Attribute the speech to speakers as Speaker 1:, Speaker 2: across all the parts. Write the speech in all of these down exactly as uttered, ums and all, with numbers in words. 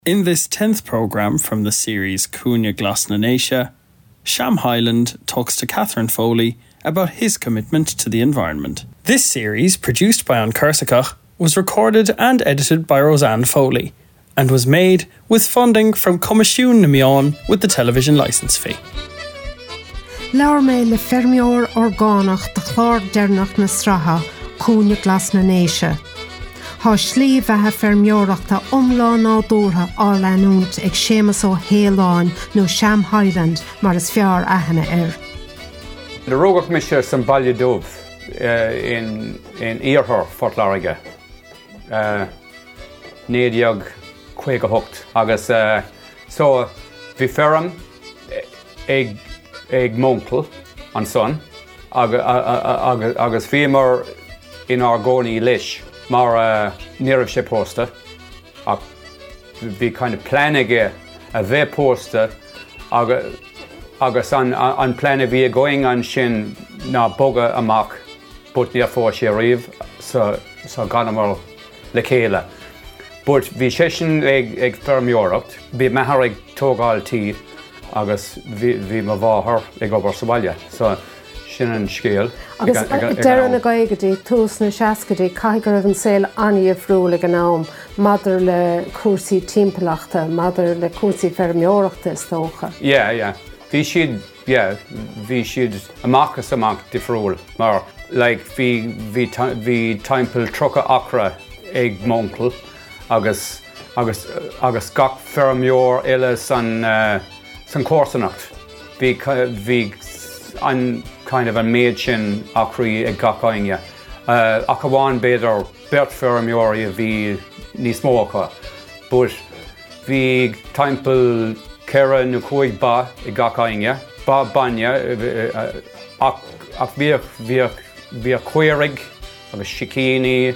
Speaker 1: In this tenth programme from the series Cúne Glas na Néise, Sham Hyland talks to Catherine Foley about his commitment to the environment. This series, produced by An Cursachach, was recorded and edited by Roseanne Foley and was made with funding from Comisiún na Meán with the television licence fee.
Speaker 2: Lear mé le fermior orgánach de chlár dernach na stratha Cúne Glas na Néise. Tá slí bheithe fermioreachta umlá nádúrtha á leanúnt ag séamas ó héaláin nó Sham Hyland mar is fear aithne ar.
Speaker 3: The Rógach Misha san Baile Dubh uh, in in Iarthar Fort Larige. Uh, Nédiag chuig a hocht agus uh, so bhí ferm ag ag Moncl an son agus agus agus bhí mar in Argónaí leis mar uh, níor sé pósta ach bhí kind of planige a bheith pósta agus agus an an plan bhí going an sin ná boga amach but ní fór sé riomh sa sa ganamar le chéile. But bhí sé sin ag ag fermioracht, bhí methar ag tógáil tí agus bhí bhí má bháthar ag obair sa baile. So sin an scéal.
Speaker 2: Agus dearan na gaigadí tús na seacadí caigur an saoil aní friúla an nám, madidir le cuasaí timpeallachta, madidir le cuasaí fermioreachta is tócha.
Speaker 3: Yeah, yeah. Bhí siad, yeah, bhí siad amachchas amach difriúil, mar like bhí bhí bhí timpeall trocha acra ag Moncl agus agus agus gach fermior eile san uh, san Córsanacht. Bhí bhí an kind of an méid sin acraí ag gach aine. Uh, ach amháin beidir bert fermiori a bhí níos mócha, but bhí timpeall Kera na chuig ba I gach aine, ba banya ach ach bhí bhí bhí cuirig agus sicíní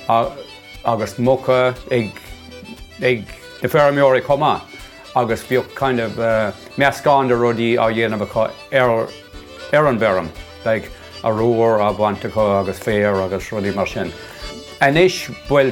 Speaker 3: agus mucha ag ag de fermiori comá agus bhí kind of uh, meascán de rudí á dhéanamh ar ar an bheram, like a ruúr a bhaintecha agus féir agus rudí mar sin. Anis bhfuil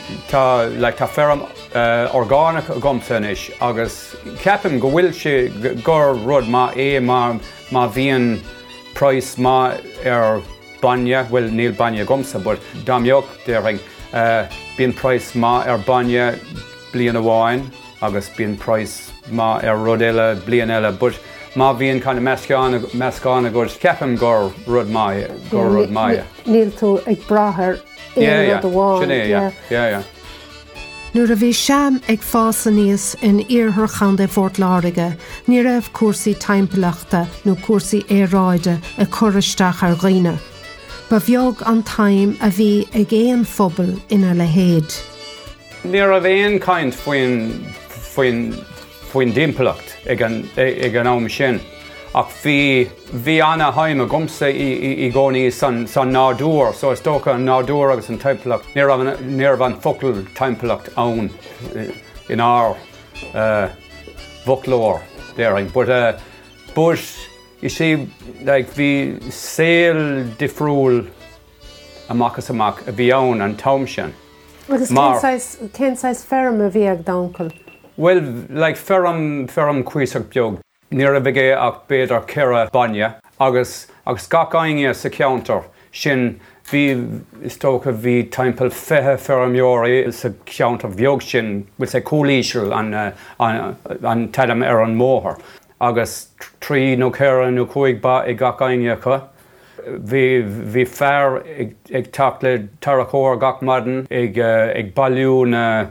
Speaker 3: tá like tá ferm uh, orgánach gomsa inis agus ceapim go bhfuil sé gur rud má é má má bhíon price má ar banne, bhfuil níl banne gomsa, but dámbeoch déring uh, bíon price má ar banne blian amháin agus bíon price má ar rud eile blian eile, but má bhíon kind of meascán meascán gur ceapim gur rud má gur rud má.
Speaker 2: Níl tú ag brathair
Speaker 3: Yeah, yeah. Sinead, yeah, yeah, yeah.
Speaker 2: Nuair a bhí Sham ag fása níos in Iarthar Chanda Fort Larige, ní raibh cuasaí timpeallachta nó cuasaí éráide a choristeach ar ghaoine. Ba bheag an taim a bhí ag éon phobal ina le héad.
Speaker 3: Ní raibh éon kind faoin faoin faoin dimpeallacht ag an ag an am sin. Ach bhí bhí anna haim a gomsa I gcónaí san san nádúr, so is tócha an nádúr agus an timpeallacht níor bhain focail timpeallacht ann in our uh, bhuclóir déring. But uh, but you see, like bhí saoil difriúil amachchas amach a bhí ann an tom sin.
Speaker 2: Agus cén sais ferm a bhí ag dankal?
Speaker 3: Well, like ferm ferm cuiseach beag. Níor a bhigé ach beidir cera banne agus agus gach aine sa ceantar sin bhí is tócha bhí timpeall fethe fermiori sa ceantar bheog sin bhfuil sé cúlíseil an an an tadam ar an móthar agus trí nó cera nó chuig ba I gach aine chu bhí bhí fearr ag ag teacht le tarachóir gach madan ag ag bailiú na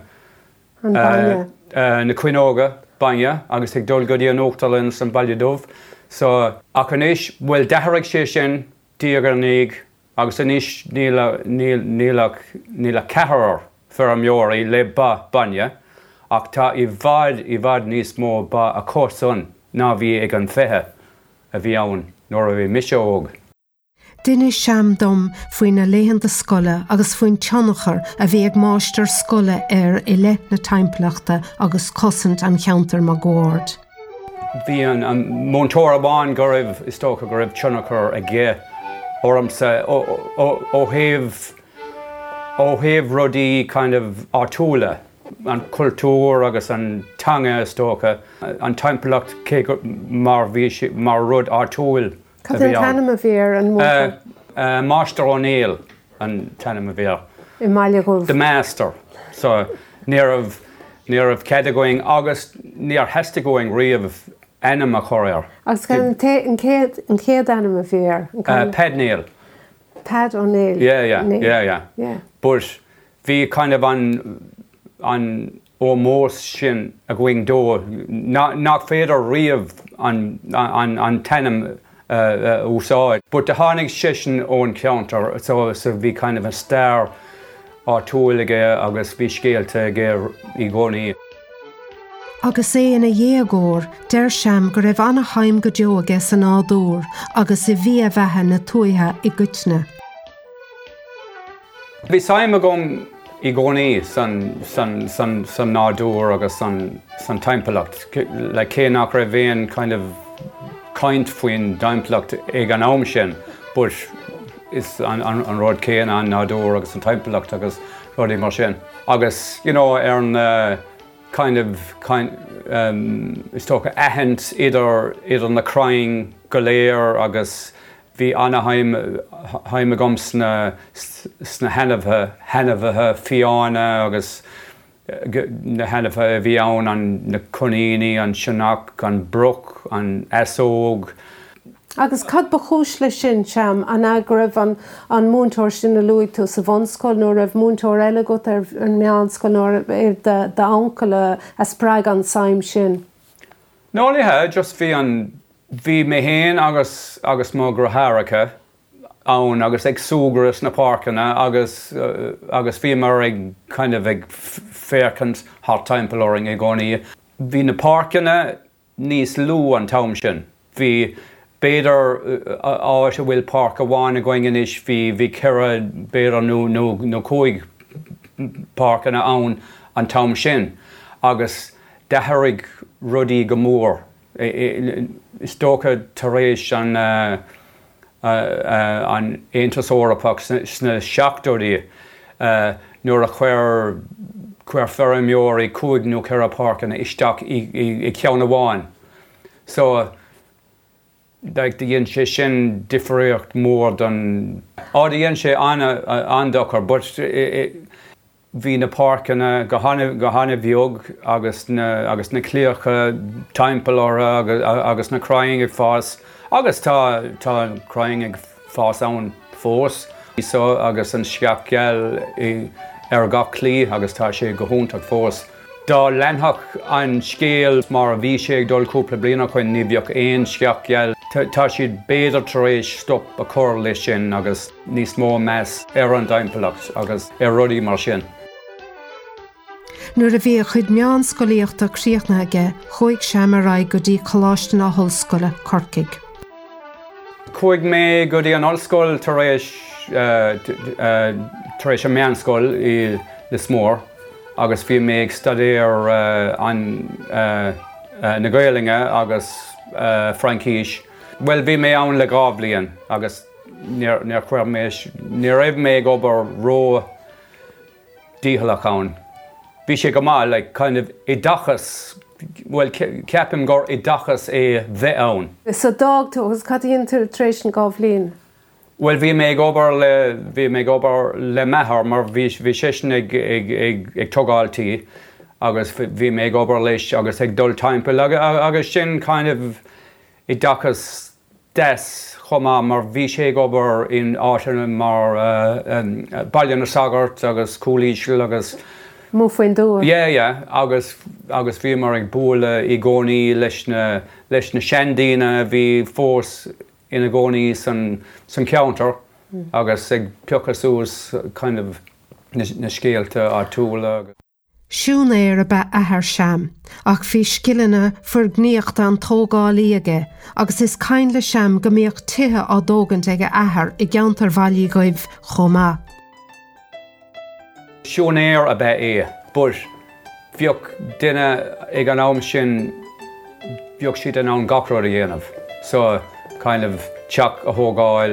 Speaker 3: na cuinóga banne agus ag dul go dtí an óachtalinn san Baile Dubh. So ach anis bhfuil deathraigh sé sin díogar níg agus anis níla níla níla cethar fermiori le ba banne ach tá I bhfad I bhad níos mó ba a cósan ná bhí ag an fethe a bhí ann nóair a bhí miseóg.
Speaker 2: Duine Sham dom faoin na léhananta scoile agus faoin teannachar a bhí ag máistear scoile ar I le na timpeallachta agus cosint an cheantar má gcóird.
Speaker 3: Bhí an móntóir amháin go raibh is tócha go raibh teannachar a ggé ormsa ó thaobh ó thaobh rudaí kind of átúla an cultúr agus an tanga stócha an timpplacht cé mar bhí mar rud átúil.
Speaker 2: Cad an tanam a bhír an
Speaker 3: uh, uh, Master O'Neill an tanam a bhír.
Speaker 2: I Maile Gulf.
Speaker 3: The Master. So near of near of cad going August near hesta going riamh enam a choir.
Speaker 2: Agus gan te an céad an céad anam a bhír.
Speaker 3: Uh, Ped Neil.
Speaker 2: Pad O'Neill.
Speaker 3: Yeah, yeah,
Speaker 2: Neil.
Speaker 3: yeah, yeah.
Speaker 2: Yeah.
Speaker 3: But bhí kind of an an ómós sin a going dó nach nach féidir riamh an an an tenam uh, uh, úsáid. But the hánig sisin ón counter, so so bhí kind of a star átúige agus bhí scéalte gur I gcónaí.
Speaker 2: Agus é ina dhéagóir, deir Seam go raibh anna haim go deo aige san ádúr, agus I bhí a bheithe na tuaithe I gcuitne.
Speaker 3: Bhí saim a gom I gcónaí san san san san nádúr agus san san timplacht. Le cé nach raibh bhéon kind of caint faoin timplacht ag an am sin, but is an an an rud céan an nádúr agus an timplacht agus rudí mar sin. Agus, you know, ar an uh, kind of kind um is tócha ahent idir idir na crying go léir agus bhí Anaheim haim agam sna sna henamh henamh fiána agus na henamh bhí ann an na Coníní an Shanach an Brook an Esóg.
Speaker 2: Agus cad ba chúis le sin Seam an agribh an an múntóir sin na luigh sa bhonscoil nó raibh múntóir eile go ar an meánscoil nó ar de de ancaile a sppraig an saim sin.
Speaker 3: Nolithe just bhí an bhí mé héin agus agus má gratharacha ann agus ag súgras na parcanna agus uh, agus bhí mar ag kind of ag féarcant hot timpeloring ag gcónaí. Bhí na parcanna níos lú an tam sin. Bhí Beidir áis a bhfuil park a bháin a going inis bhí bhí ceire beidir nó nó nó cúig parcanna ann an tam sin agus detherig rudí go mór. Is tócha tar éis an uh, uh, uh, an Aontas Eorpach sna seachtóirí uh, nuair a chuir chuir fear meor I cúig nó ceire parcanna isteach I ceann amháin. So like the yin sé sin difriocht mór don á the yin sé anna andachar, but hí na parcanna go hána go hána bheog agus na agus na clíocha timpeóra agus agus na crying ag fás agus tá tá crying ag fás ann fós. So agus an sceapgeal ar gach clí agus tá sé go húntaach fós. Dá lenthach an scéal mar a bhí sé ag dul cúpla bliana chuin ní bheadh aon sceapgeal. Tá siad béidir tar éis stop a chur lei sin agus níos mó meas ar an timpeacht agus ar rudí mar sin.
Speaker 2: Nuair a bhí a chuid meán scoilíochta críochna aige, chuig Seam a raibh go dtí choláiste na hallscoile Corcaig.
Speaker 3: Chuig mé go dtí an ollscoil tar éis tar éis an meánscoil I Lismór agus bhí mé ag studéir uh, an uh, uh, na Gaeilge agus uh, Francíse. Well, bhí mé ann le gá bliain agus níor chuir mé ní raibh mé ag obair ró díthallach ann. Bhí sé go má like kind of I dachas well ceapim gur I dachas é bheith ann.
Speaker 2: So dag tú agus cad íon tú tar éis an gá bbliain?
Speaker 3: Well, bhí mé ag obair le bhí mé ag obair le methar mar bhí bhí sé sin ag ag ag ag tugáiltaí agus bhí mé ag obair leis agus ag dul timpeall agus sin kind of I dachas des chomá mar bhí sé ag obair in áitina mar uh, um, baillian na sagart agus cúlíisiil agus
Speaker 2: Mú faoin dúr?
Speaker 3: Yeah, yeah, agus agus bhí mar ag búla I gcónaí leis na leis na seandaoine bhí fós ina gcónaí san san counter mm. agus ag peochas ús kind of na, na scéalta átúla.
Speaker 2: Siún é ar a bheith athar Seam, ach bhí scileanna fur gníochta an tógálaí aige, agus is cain le Seam go mbeadh tithe á dógant ag athar I gceantar bhailí goibh chomá.
Speaker 3: Siún éir a bheith é, but bheoh duine ag an am sin bheoh siad an an gach rud a dhéanamh. So kind of teach a thógáil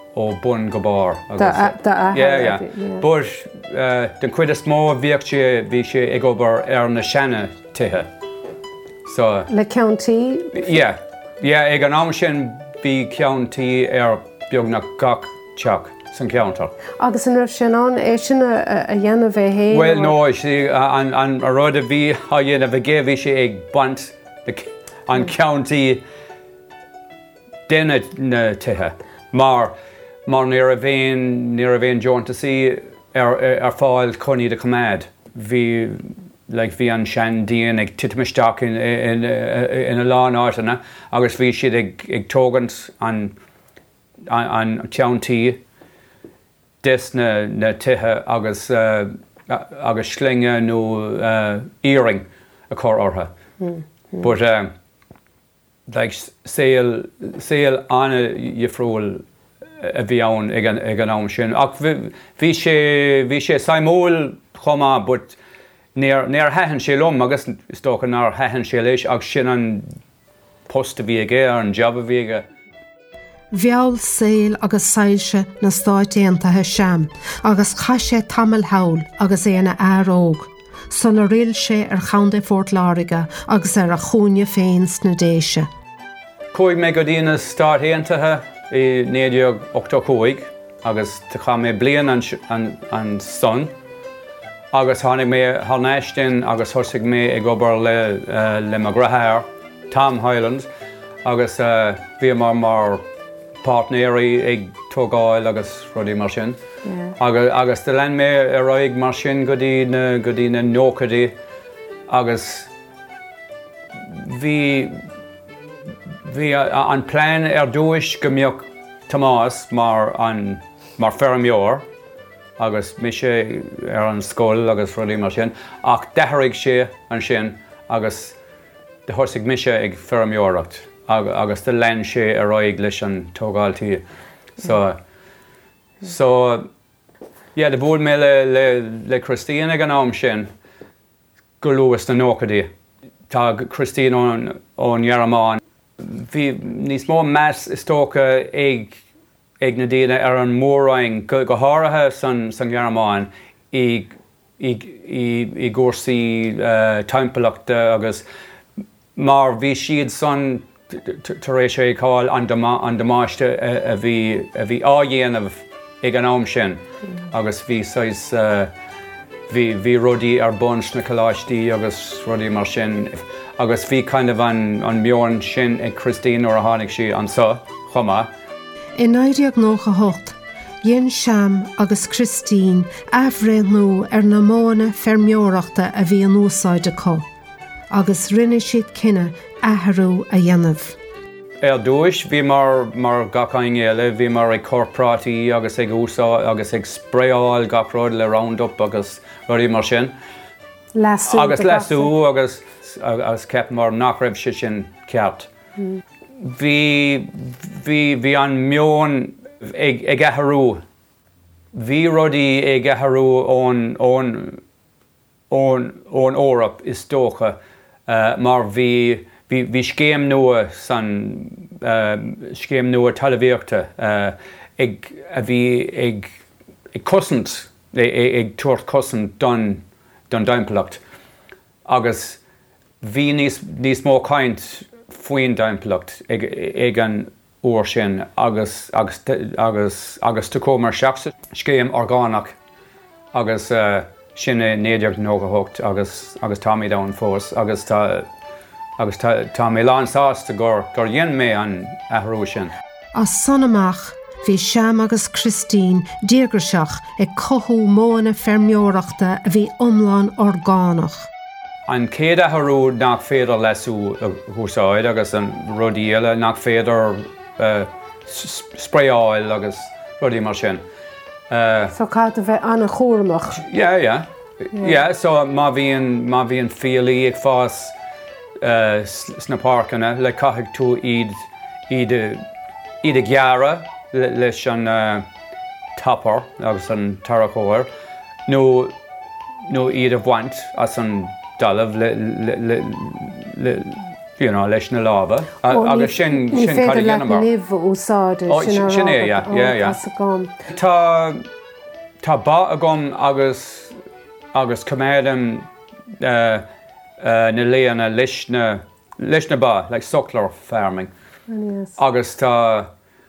Speaker 3: ó bun go bar.
Speaker 2: Da da
Speaker 3: yeah, yeah. But uh, den cuid is mó bhíocht sé bhí sé ag obair ar na seanna tithe. So
Speaker 2: Le county?
Speaker 3: Yeah, yeah, ag an am sin bhí county ar beag na gach teach san counter.
Speaker 2: Agus an raibh sin an é sin a dhéanamh é héin?
Speaker 3: Well, no, sí, an an a rud a bhí a dhéanamh a gé bhí sé ag bant an county déine na tithe. Mar mar níor a bhéin níor a bhéin joint a sí ar ar fáil coní de cumad. Bhí like bhí an sean díon ag titimisteach in in in a lán áitina agus bhí siad ag ag tógant an an county des na na tithe agus uh, agus slinge nó uh, earring a chur ortha. Mm, mm. But um, like sail sail anna jefroel a bhí ann ag an ag an am sin. Ach bhí sé bhí sé saimóil chomá, but níor níor heithin sé lom agus stocha nar heithin sé leis ach sin an post a bhí ag ar an job a bhí ag.
Speaker 2: Bheall saoil agus sailse na stáit éantathe seam, agus cha sé tamil hawl agus éana aróg. Son a riil sé ar chaundé Fort Láiriga agus ar a chúne féin sna déise.
Speaker 3: Cúig mé go dtíana stáit éantathe i néideag ochta cúig agus tá cha mé blian an, an, an son. Agus tháinig mé tháinéistin agus thosaigh mé ag obair le, uh, le mo grathair, Tom Highland, agus uh, bhí mar mar partnéirí ag tógáil agus rudí mar sin. Yeah. Agus, agus de len mé a roiig mar sin go dtí na, go dtí na nócadaí agus bhí bhí an plán ar dúis go mbeadh Tomás mar an mar feirmeoir agus mi sé ar an scóil agus rudí mar sin ach deithigh sé an sin agus de thosaigh mi sé ag feirmeoireacht. Agus de len sé a roiig leis an tógáiltaí. So, so yeah, de bhfuil mé le, le, le Christine ag an am sin go luas na nócadaí. Tá Christine ón ón Dhearmáin. Bhí níos mó meas is tócha ag ag na daoine ar an mórraing go go háirithe san san Dhearmáin i i i i gcúrsaí uh, timpeallachta agus mar bhí siad son tar éis sé cáil an damáiste a bhí a bhí áhéanamh ag an am sin agus bhí sais bhí bhí rudaí ar buns na coláistí agus rudaí mar sin agus bhí kind of an an meoin sin ag Christine or a tháinig si an sa chuma.
Speaker 2: In éideag nócha hocht, dhéon Seam agus Christine ahréad nó ar na móna feirmeoireachta a bhí an úsáide có, agus rinne siad cinenne athrú a dhéanamh.
Speaker 3: Er dúis, bhí mar mar gachain eile, bhí mar ag corprátaí agus ag úsá agus ag spréáil gachróid le Roundup agus ruí mar sin.
Speaker 2: Lasú
Speaker 3: agus lesú agus agus ceap mar nach raibh si sin ceart. Bhí bhí bhí an meoin ag ag athrú. Bhí rudaí ag athrú ón ón ón ón Órap is dócha uh, mar bhí Bhí bhí scéim nua san uh, scéim nua talmhaíochta uh, ag a bhí ag ag cosint ag tuairt cosint don don daimpeallacht agus bhí níos níos mó caint faoin daimpeallacht ag ag an uair sin agus agus agus agus tucómar seachsa scéim orgánach agus uh, sinna néideag nóga hocht agus agus tá mé da an fós agus tá agus tá mé lán sásta gur gur dhéan mé an athrú sin.
Speaker 2: As son amach, bhí Seam agus Christine díogarseach ag cothú móna feirmeoireachta a bhí iomlán orgánach.
Speaker 3: An céad athrú nach féidir lesú thuasáid agus an rudaí eile nach féidir uh, spréáil agus rudaí mar sin. Uh,
Speaker 2: so cad a bheith anna chóramach?
Speaker 3: Yeah, yeah. Yeah, yeah so má bhíon má bhíon fialaí ag fás Uh, sna parcanna le caithfidh tú iad iad iad a gheara leis an uh, tapar agus an tarachóir nó nó iad a bhaint as an dalamh le, le, le, le you know, leis na lába. Agus sin sin
Speaker 2: cad dhéanamar. Ní féidir le úsáide sin
Speaker 3: sin é, yeah, yeah, yeah. Tá tá ba a gom agus agus coméadam uh, uh, na léana leis na leis na ba, like suckler farming.
Speaker 2: Oh, yes.
Speaker 3: Agus tá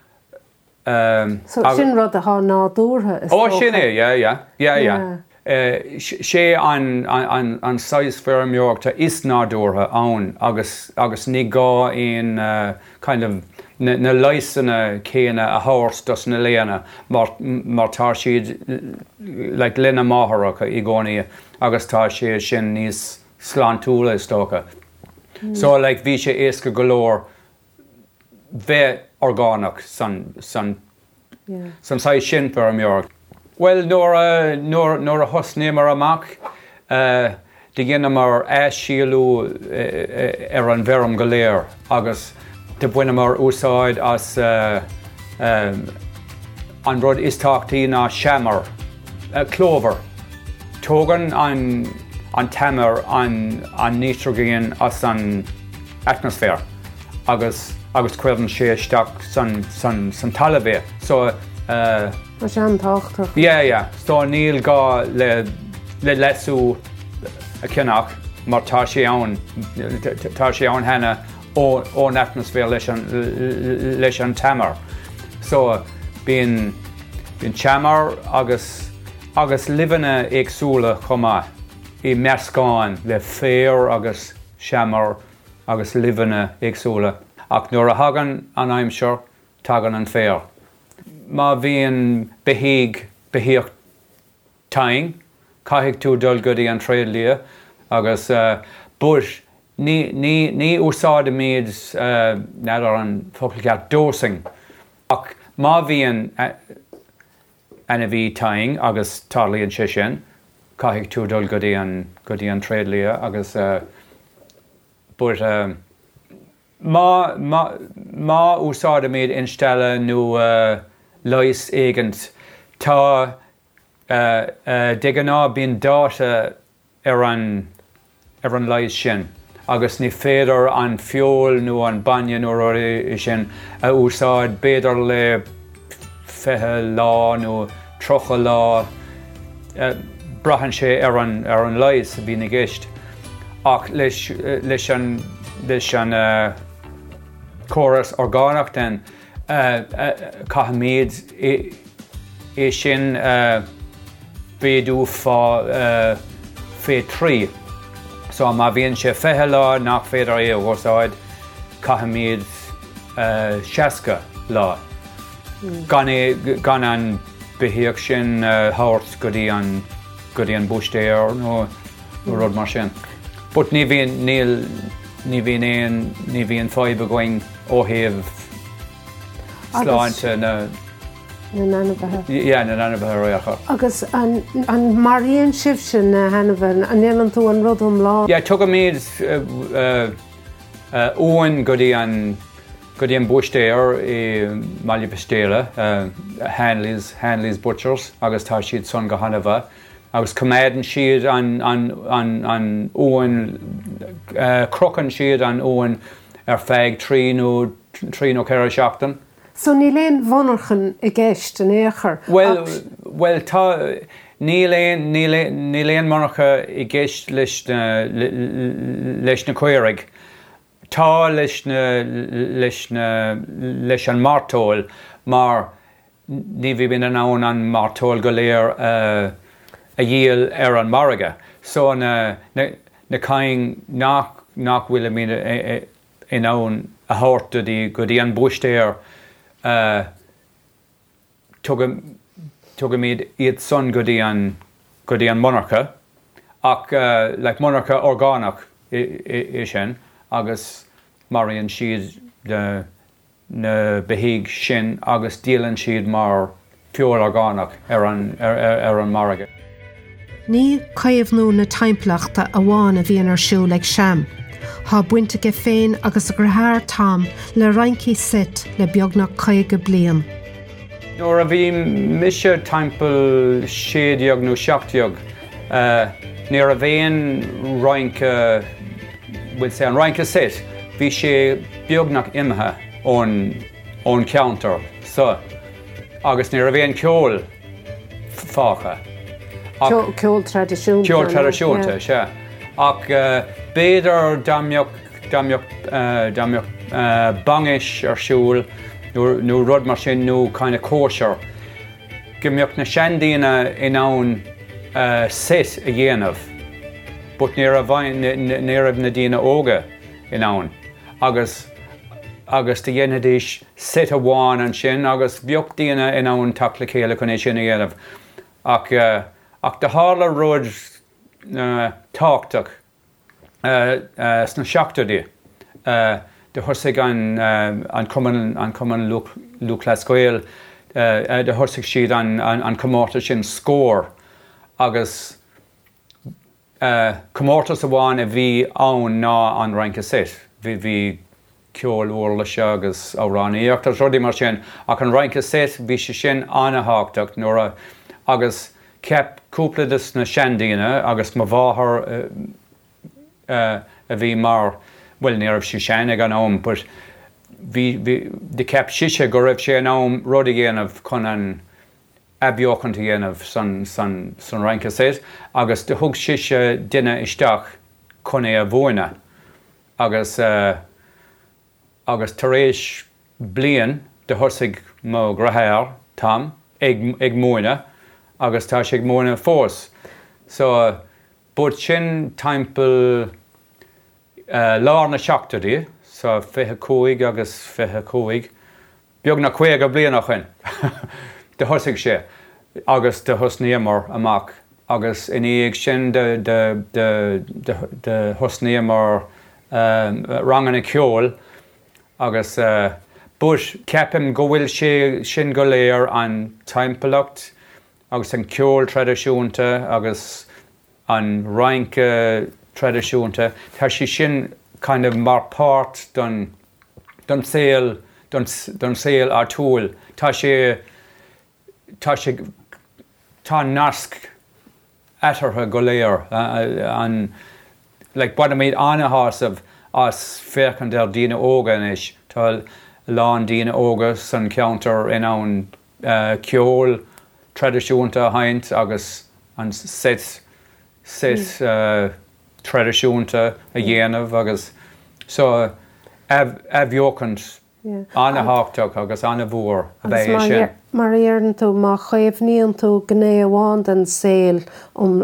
Speaker 3: um,
Speaker 2: so ag- sin rud a há nádúrtha is
Speaker 3: Oh, sin é, yeah, yeah, yeah, yeah.
Speaker 2: Yeah.
Speaker 3: Uh, sé an an an sais fermiochta is nádúrtha ann agus agus ní gá in uh, kind of na, na leisanna céine a háirs dus na léana mar mar tá siad like lena máthracha i gcónaí agus tá sé sin níos slánúla istócha. Mm. So like bhí sé éasca go leor bheith orgánach san san
Speaker 2: Yeah.
Speaker 3: san sais sin fermiocht. Well, nor a nor nor a hosné mar amach uh de ginna mar ashielu uh, er an verum galéir agus de buine mar úsáid as uh, um, an rud istáchtaí ná seamar uh, clover tógan an an tamer an an nitrogen as an atmosphere agus agus cuireann sé isteach san san san talabé so uh
Speaker 2: Mas an táchtach.
Speaker 3: Yeah, yeah. So níl gá le le lesú a cinnach mar tá sé ann tá sé ann hena ó ón atmosfér leis an leis an tamar. So bíon bíon tamar agus agus livanna éagsúla chomá i meascáin le fér agus seamar agus livanna éagsúla ach nuair a hagan an aimseir tagan an fér. Ma bhíon behiig behiíocht taing, caithfidh tú dul godaí an tréad lia, agus uh, bud ní ní ní úsáid míad uh, nádar an foclaceat dosing. Ach má bhíon uh, ana bhí taing agus tarlaíonn sé sin, caithfidh tú dul godaí an godaí an tréad lia, agus uh, bud uh, má má má úsáid míad instelle nó uh, Lois éigent tá uh, uh, de ná bíon dáta ar an ar an leis sin agus ní féidir an fiol nó an banne nó ruí sin a úsáid béidir le fethe lá nó trocha lá uh, brahan sé ar an ar an leis a bhí na gceist ach leis leis an leis an uh, chóras orgánach den Uh, uh, Cahamid é, é sin uh, béadú fá uh, fé trí. So má bhíonn sé fethe lá nach féidir é a ghusáid Cahamid uh, seasca lá. Mm. Gan, é, gan an behiíoch sin uh, háirt go dtí an go dtí an búistéir nó no, rud mar sin. But ní bhíon níl ní bhíon éon ní bhíon fáib a going óthaobh sláinte na
Speaker 2: na nanabhathe.
Speaker 3: Yeah, na nanabhathe roiacha.
Speaker 2: Agus an an maríonn sibh sin na hanabhan an élann tú an rudum lá.
Speaker 3: Yeah, tugad míad óin go dtí an go dtí an búistéir i Maile Pistéile, Hanley's Hanley's Butchers, agus tá siad son go hanabha. Agus coméadann siad an an an an óin uh, crocan siad an óin ar feig trí nó trí nó ceithre seachtain.
Speaker 2: So ní léon bhonarchan i gceist an éair.
Speaker 3: Well, well tá ní léon ní léon ní léon monarcha i gceist leis na leis na cuireadh. Tá leis na leis na leis an martóil, mar ní bhí bin an ann an martóil go léir uh, a dhéal ar an marga. So na na na caing nach nach bhfuil mí in ann a háirt go dtí go dtí an búistéir Uh, tugad míad iad son go dtí an go dtí an monarcha ach uh, like monarcha orgánach i sin agus maríonn siad de na behiig sin agus dílann siad mar fiol orgánach ar an ar, ar, ar an marga.
Speaker 2: Ní caomhnú na timplachta a bháin a bhíon ar siú le seam. Tá buinte go féin agus a gurthir tam le raincí sit le beagnach caige blian.
Speaker 3: Nuair a bhí mise timpeall séideag nó seachtaíoch, uh, níor a bhéon roince bhfuil sé an roince sit bhí sé beagnach imthe ón ón counter so agus ní a bhéon ceol fácha.
Speaker 2: Ceol tradiisiúnta.
Speaker 3: Ceol tradiisiúnta, sé. Ach béidir damneach damneach damneach bangis ar siúl nó rud mar sin nó kind of kosher. Gimneach na seandaína in ann sit a dhéanamh, but ní a bhain ní a na dína óga in ann. Agus agus de dhéanadís sit a bháin an sin agus bheocht dína in ann tacla céile chun é sin a dhéanamh. Ach ach de hála rud táchtach sna seachtaidí de thusaigh an an cuman an cuman lúclascoil de thusaigh siad an an comórta sin scór agus comórta sa bháin a bhí ann ná an ranca sit. Bhí bhí ceol uorla se agus áránaíocht a rudí mar sin ach an ranca sit bhí sé sin anna háchtach nuair agus ceap cúpla na seandaína agus má bháthair a bhí mar well ní raibh sé seannig an am, but bhí de ceap siise go raibh sé an am rudí dhéanamh chun an abheochanta dhéanamh san san san ranca sit agus de thug siise duine isteach chun é a bhuaine agus agus tar éis bliain de thusaigh mo grathair tam ag ag móine agus tá sé ag móine fós. So bud sin timpeall lár na seachtaidí, so fithe cúig agus fithe cúig, beag na cuaig a blianach chuin de thusaigh sé agus de thusnaíomar amach agus iníag sin de de de de thusnaíomar rangan na ceol agus bud ceapim go bhfuil sé sin go léir an timpeallacht agus an ceol tradiisiúnta agus an ranca tradiisiúnta tá sí sin kind of mar part don don saoil don don saoil ar túil tá sé tá sé tá nasc etartha go léir an like bud méid anathásamh as féchan del dína óga is tá lán dína óga san counter in ann ceol tradiisiúnta haint agus an sit sit mm. uh, tradiisiúnta a dhéanamh agus so abheochant anna háchtach agus anna bhuair a bheith sin.
Speaker 2: Mar éireann tú má chaomhníonn tú gné amháin den saoil um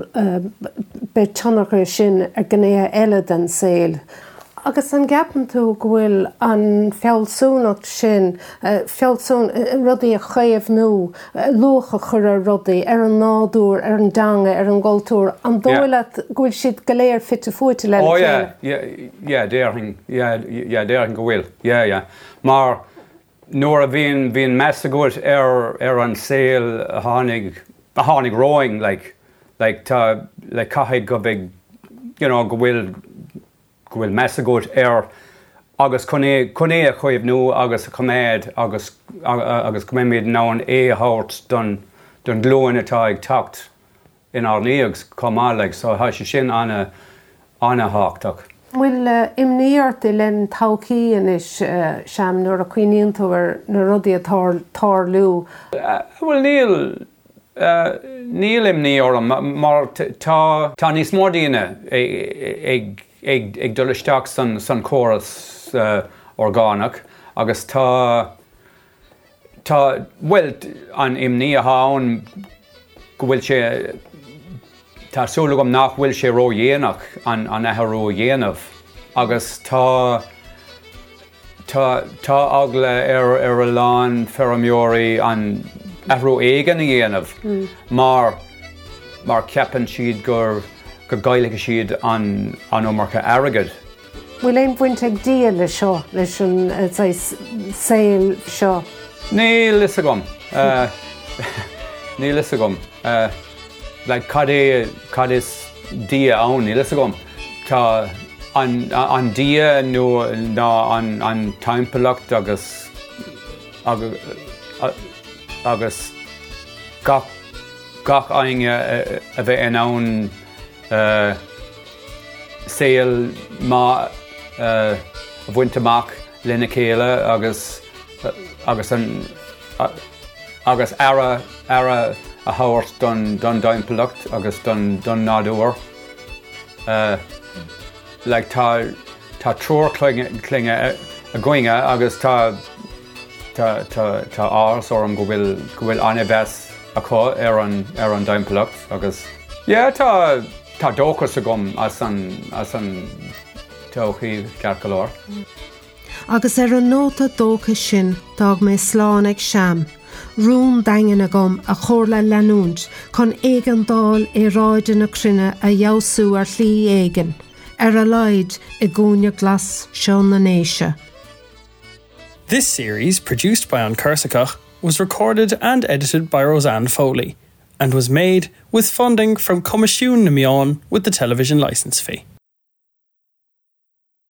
Speaker 2: be tionachar sin ar gné eile den saoil. Agus an gapan tú go bhfuil an feallsúnacht sin feallsún rudaí a chaomh nó lucha chur a rudaí ar an nádúr ar an danga ar an gcultúr an dóile gúil siad go léir fitte fuite le.
Speaker 3: Oh yeah, yeah, yeah, déirthing, yeah, yeah, déirthing go bhfuil, yeah, yeah. Mar nuair a bhíon bhíon measa gúirt ar ar an saoil a tháinig a tháinig roing like like tá le caithead go big, you know, go bhfuil go bhfuil measa gúirt ar agus chun é chun é a chuomh nó agus a cuméid agus agus cuméid ná an é hát don don glóin atá ag tacht in our leagues comá like so ha sé sin anna anna háchtach.
Speaker 2: Bhfuil uh, imníorta len taucííon is uh, seam nuair a cuioíonn tú ar na rudaí atá tarlú.
Speaker 3: Bhfuil níl uh, níl imní orm mar tá tá níos mór daoine ag ag ag dul isteach san san chóras uh, orgánach agus tá tá bhfuil an imní a tháin go bhfuil sé Tásúla gom nach bhfuil sé ró dhéanach an an ethe ró dhéanamh agus tá tá tá agla ar ar a lán feramóirí an ethró éigean a dhéanamh mm. mar mar ceapan siad gur go gailige siad an an ómarcha airgid.
Speaker 2: Bhfuil éon bhaint ag dia le seo leis an saoil seo?
Speaker 3: Ní lis agam. Uh, ní lis agam. Uh, like cad é cad is dia ann ní lis agam. Tá an an dia nó ná an an timpeallacht agus agus agus gach gach ainge a bheith in ann Uh, saoil má uh, a bhainteach lena céile agus agus an agus ara ara a hauirt don don daimpleacht agus don don nádúir uh, like tá tá trúr clinge a goinge agus tá tá tá tá áras orm go bhfuil go bhfuil anibhes acu ar an ar an daimpleacht agus yeah tá tá dóchas a gom as an as an tóchaí ceart go leor.
Speaker 2: Agus ar an nóta dóchas sin dag mé sláán ag Seam. Rún daingan a gom a chóir le leanúint chun éigean dáil i ráide na crinne a jaosú ar tlí éigean, ar a laid i gcúne glas Seán na Néise.
Speaker 1: This series, produced by An Cursachach, was recorded and edited by Roseanne Foley and was made with funding from Comisiún na Meán with the television licence fee.